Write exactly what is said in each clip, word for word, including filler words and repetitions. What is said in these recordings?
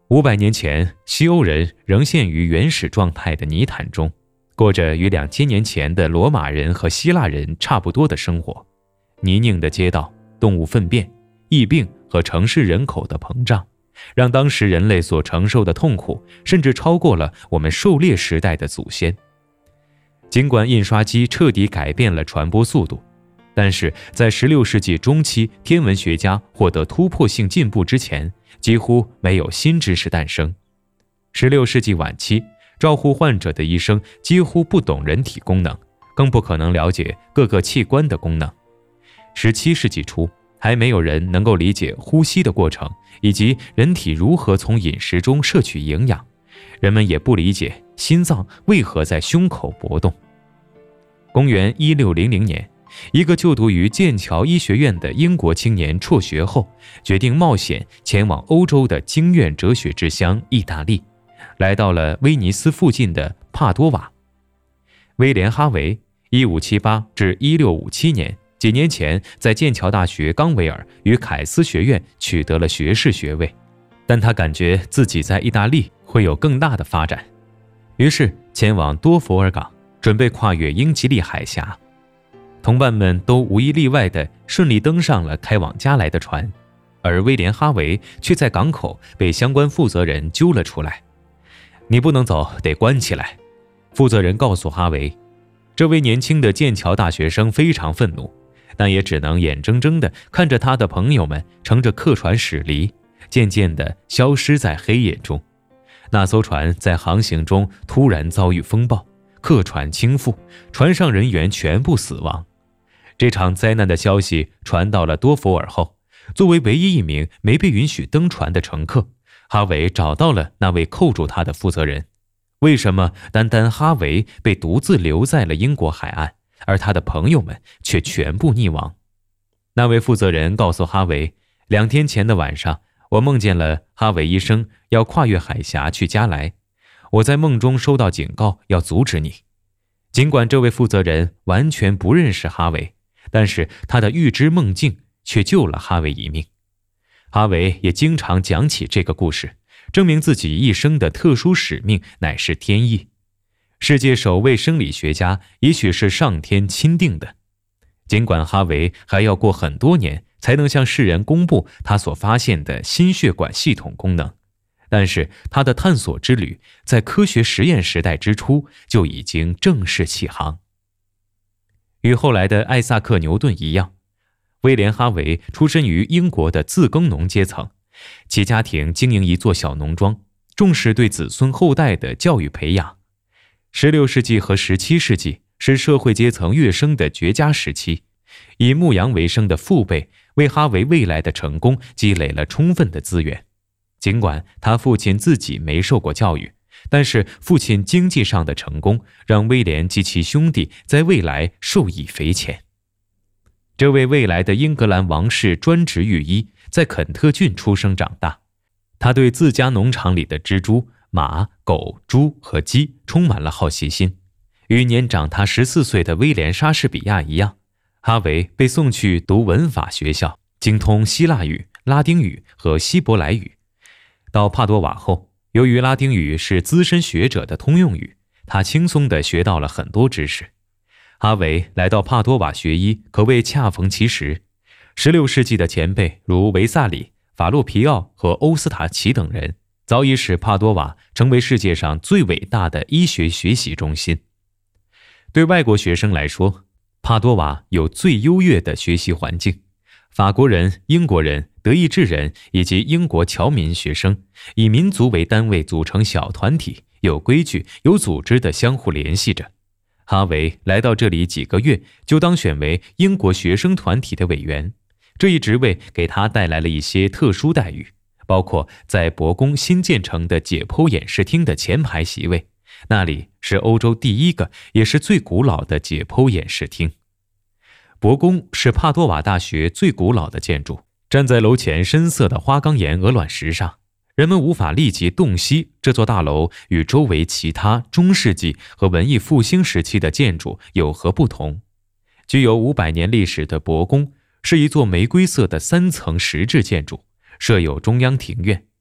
五百年前，西欧人仍陷于原始状态的泥潭中，过着与两千年前的罗马人和希腊人差不多的生活。泥泞的街道、动物粪便、疫病和城市人口的膨胀，让当时人类所承受的痛苦甚至超过了我们狩猎时代的祖先。尽管印刷机彻底改变了传播速度，但是在十六世纪中期天文学家获得突破性进步之前，几乎没有新知识诞生。十六世纪晚期，照护患者的医生几乎不懂人体功能，更不可能了解各个器官的功能。十七世纪初，还没有人能够理解呼吸的过程，以及人体如何从饮食中摄取营养。人们也不理解心脏为何在胸口搏动。公元一六零零年，一个就读于剑桥医学院的英国青年辍学后，决定冒险前往欧洲的经院哲学之乡意大利，来到了威尼斯附近的帕多瓦。威廉·哈维 一五七八至一六五七年，几年前在剑桥大学冈维尔与凯斯学院取得了学士学位，但他感觉自己在意大利会有更大的发展，于是前往多佛尔港，准备跨越英吉利海峡。同伴们都无一例外地顺利登上了开往加莱的船，而威廉·哈维却在港口被相关负责人揪了出来。你不能走，得关起来。负责人告诉哈维。这位年轻的剑桥大学生非常愤怒，但也只能眼睁睁地看着他的朋友们乘着客船驶离，渐渐地消失在黑夜中。那艘船在航行中突然遭遇风暴，客船倾覆，船上人员全部死亡。这场灾难的消息传到了多佛尔后，作为唯一一名没被允许登船的乘客，哈维找到了那位扣住他的负责人。为什么单单哈维被独自留在了英国海岸，而他的朋友们却全部溺亡？那位负责人告诉哈维，两天前的晚上，我梦见了哈维医生要跨越海峡去加莱，我在梦中收到警告，要阻止你。尽管这位负责人完全不认识哈维，但是他的预知梦境却救了哈维一命。哈维也经常讲起这个故事，证明自己一生的特殊使命乃是天意。世界首位生理学家也许是上天钦定的。尽管哈维还要过很多年才能向世人公布他所发现的心血管系统功能，但是他的探索之旅在科学实验时代之初就已经正式起航。与后来的艾萨克·牛顿一样，威廉·哈维出身于英国的自耕农阶层，其家庭经营一座小农庄，重视对子孙后代的教育培养。十六世纪和十七世纪是社会阶层跃升的绝佳时期，以牧羊为生的父辈为哈维未来的成功积累了充分的资源。尽管他父亲自己没受过教育，但是父亲经济上的成功让威廉及其兄弟在未来受益匪浅。这位未来的英格兰王室专职御医在肯特郡出生长大，他对自家农场里的蜘蛛、马、狗、猪和鸡充满了好奇心。与年长他十四岁的威廉·莎士比亚一样，哈维被送去读文法学校，精通希腊语、拉丁语和希伯来语。到帕多瓦后，由于拉丁语是资深学者的通用语，他轻松地学到了很多知识。哈维来到帕多瓦学医可谓恰逢其时。十六世纪的前辈如维萨里、法洛皮奥和欧斯塔奇等人，早已使帕多瓦成为世界上最伟大的医学学习中心。对外国学生来说，帕多瓦有最优越的学习环境。法国人、英国人、德意志人以及英国侨民学生以民族为单位组成小团体，有规矩、有组织地相互联系着。哈维来到这里几个月，就当选为英国学生团体的委员。这一职位给他带来了一些特殊待遇，包括在博宫新建成的解剖演示厅的前排席位，那里是欧洲第一个也是最古老的解剖演示厅。博宫是帕多瓦大学最古老的建筑，站在楼前深色的花岗岩鹅卵石上，人们无法立即洞悉这座大楼与周围其他中世纪和文艺复兴时期的建筑有何不同。具有五百年历史的博宫是一座玫瑰色的三层石质建筑，设有中央庭院。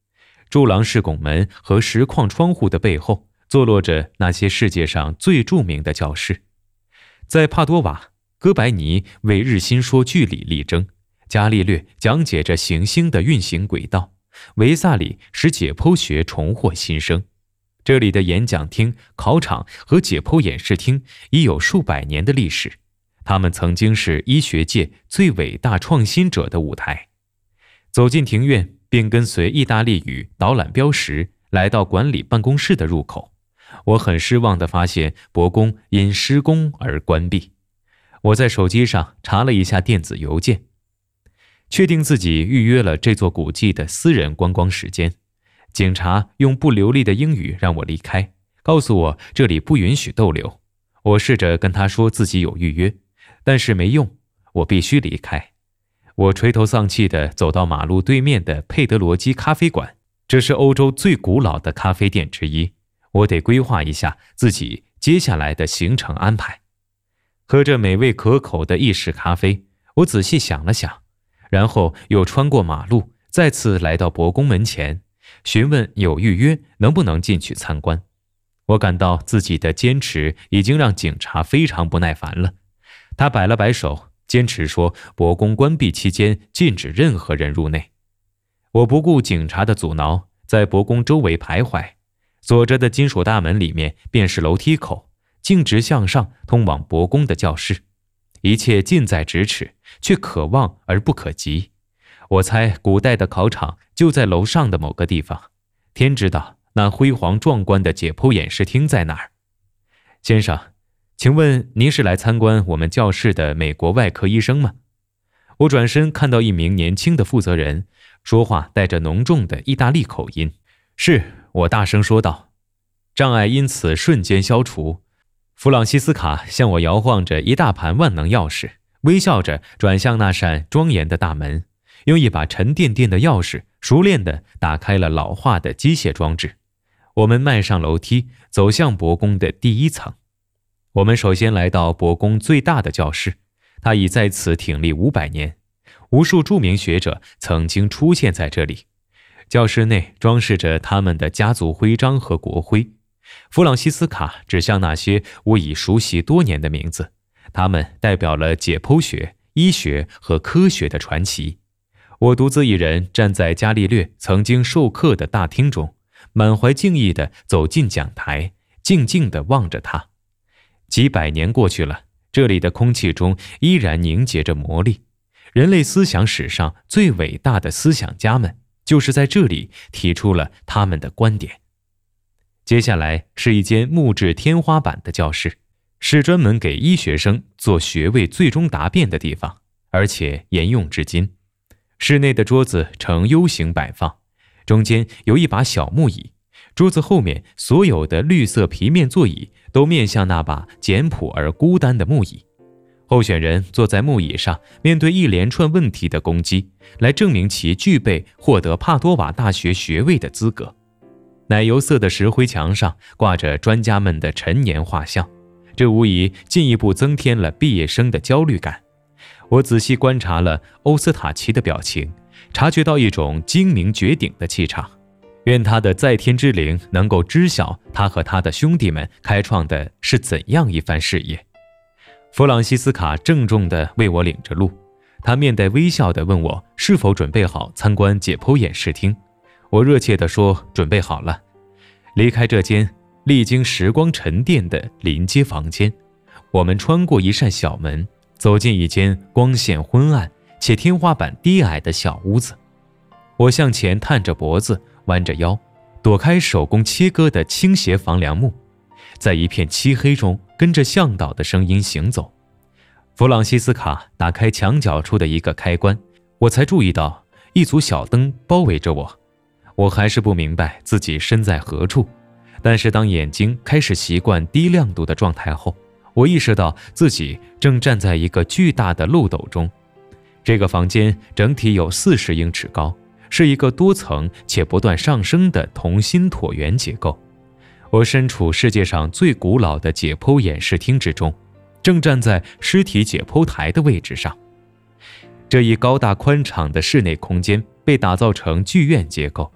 柱廊式拱门和石框窗户的背后，坐落着那些世界上最著名的教士。在帕多瓦，哥白尼为日心说据理力争，伽利略讲解着行星的运行轨道，维萨里使解剖学重获新生。这里的演讲厅、考场和解剖演示厅已有数百年的历史，他们曾经是医学界最伟大创新者的舞台。走进庭院，并跟随意大利语导览标识来到管理办公室的入口，我很失望地发现博宫因施工而关闭。我在手机上查了一下电子邮件，确定自己预约了这座古迹的私人观光时间。警察用不流利的英语让我离开，告诉我这里不允许逗留。我试着跟他说自己有预约，但是没用，我必须离开。我垂头丧气地走到马路对面的佩德罗基咖啡馆，这是欧洲最古老的咖啡店之一。我得规划一下自己接下来的行程安排。喝着美味可口的意式咖啡，我仔细想了想，然后又穿过马路，再次来到博宫门前，询问有预约能不能进去参观。我感到自己的坚持已经让警察非常不耐烦了。他摆了摆手，坚持说博宫关闭期间禁止任何人入内。我不顾警察的阻挠，在博宫周围徘徊。锁着的金属大门里面便是楼梯口，径直向上通往博宫的教室。一切近在咫尺，却可望而不可及。我猜古代的考场就在楼上的某个地方，天知道那辉煌壮观的解剖演示厅在哪儿。先生，请问您是来参观我们教室的美国外科医生吗？我转身看到一名年轻的负责人，说话带着浓重的意大利口音。是，我大声说道。障碍因此瞬间消除。弗朗西斯卡向我摇晃着一大盘万能钥匙，微笑着转向那扇庄严的大门，用一把沉甸甸的钥匙熟练地打开了老化的机械装置。我们迈上楼梯，走向博宫的第一层。我们首先来到博宫最大的教室，它已在此挺立五百年，无数著名学者曾经出现在这里。教室内装饰着他们的家族徽章和国徽。弗朗西斯卡指向那些我已熟悉多年的名字，他们代表了解剖学、医学和科学的传奇。我独自一人站在伽利略曾经授课的大厅中，满怀敬意地走进讲台，静静地望着他。几百年过去了，这里的空气中依然凝结着魔力。人类思想史上最伟大的思想家们，就是在这里提出了他们的观点。接下来是一间木质天花板的教室，是专门给医学生做学位最终答辩的地方，而且沿用至今。室内的桌子呈 U 型摆放，中间有一把小木椅，桌子后面所有的绿色皮面座椅都面向那把简朴而孤单的木椅。候选人坐在木椅上，面对一连串问题的攻击，来证明其具备获得帕多瓦大学学位的资格。奶油色的石灰墙上挂着专家们的陈年画像，这无疑进一步增添了毕业生的焦虑感。我仔细观察了欧斯塔奇的表情，察觉到一种精明绝顶的气场。愿他的在天之灵能够知晓他和他的兄弟们开创的是怎样一番事业。弗朗西斯卡郑重地为我领着路，他面带微笑地问我是否准备好参观解剖演示厅。我热切地说准备好了。离开这间历经时光沉淀的临街房间，我们穿过一扇小门，走进一间光线昏暗且天花板低矮的小屋子。我向前探着脖子，弯着腰，躲开手工切割的倾斜房梁木，在一片漆黑中跟着向导的声音行走。弗朗西斯卡打开墙角处的一个开关，我才注意到一组小灯包围着我。我还是不明白自己身在何处，但是当眼睛开始习惯低亮度的状态后，我意识到自己正站在一个巨大的漏斗中。这个房间整体有四十英尺高，是一个多层且不断上升的同心椭圆结构。我身处世界上最古老的解剖演示厅之中，正站在尸体解剖台的位置上。这一高大宽敞的室内空间被打造成剧院结构，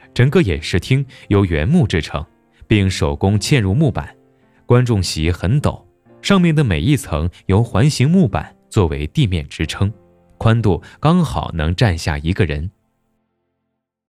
整个演示厅由原木制成，并手工嵌入木板，观众席很陡，上面的每一层由环形木板作为地面支撑，宽度刚好能站下一个人。